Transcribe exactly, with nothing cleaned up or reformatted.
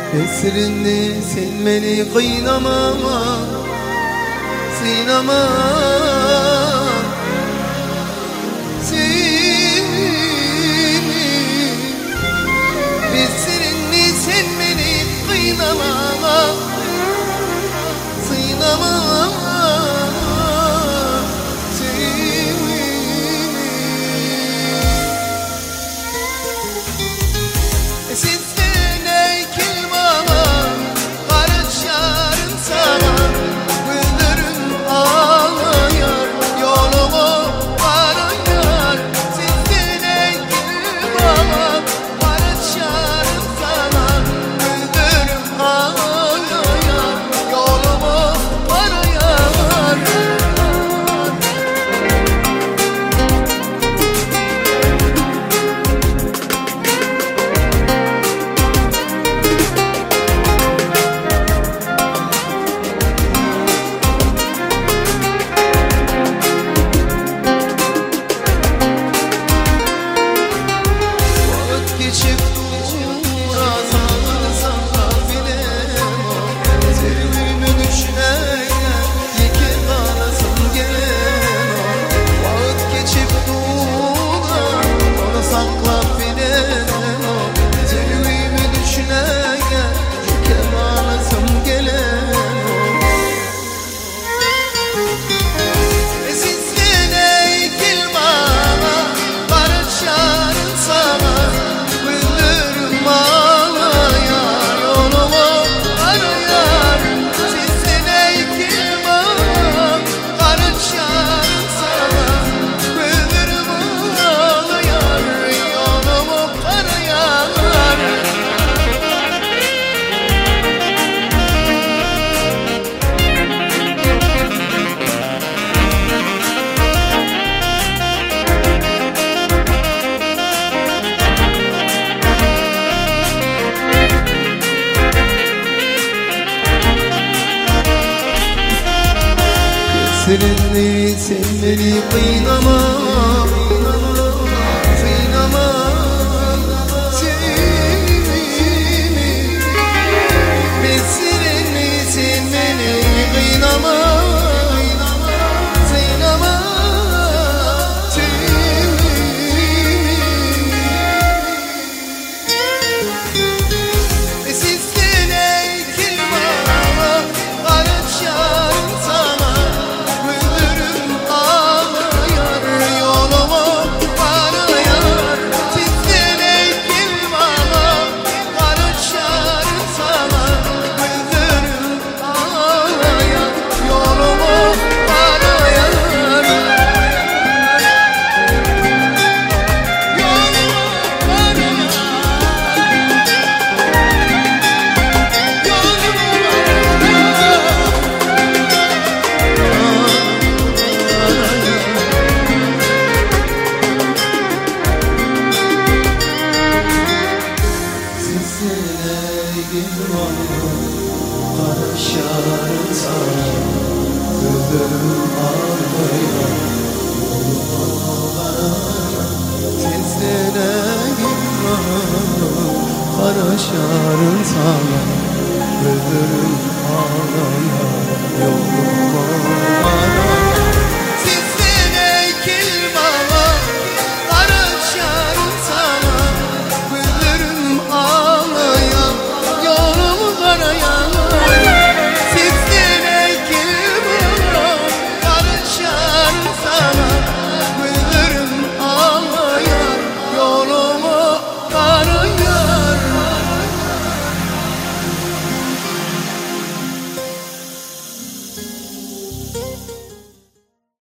Esrinli sen beni kıynama, sinama, seni. Esrinli sen beni kıynama, sinama, seni. Sizden ey kilmama, karışarım sana. Güldürün ağlayar, yolumu arayar. Sizden ey kilmama, karışarım sana. Güldürün ağlayar, yolumu arayar. Geçip durazan kafinem o sevimimi düşünerken yeke kalasın gelen o vakit geçip duran onu sakla bilen o sevimimi düşünerken yeke kalasın gelen o. Sizden ey kilmama, karışarım sana. Seninle sen beni kıynama, kıynama, seni. Ben seninle sen beni kıynama, kıynama, seni. Sizden ey kilmama, karışarım sana. Karışarım sana, gözlerim ağlıyor, yoluma kararım. Seslerine gitme, karışarım sana, gözlerim ağlıyor, yoluma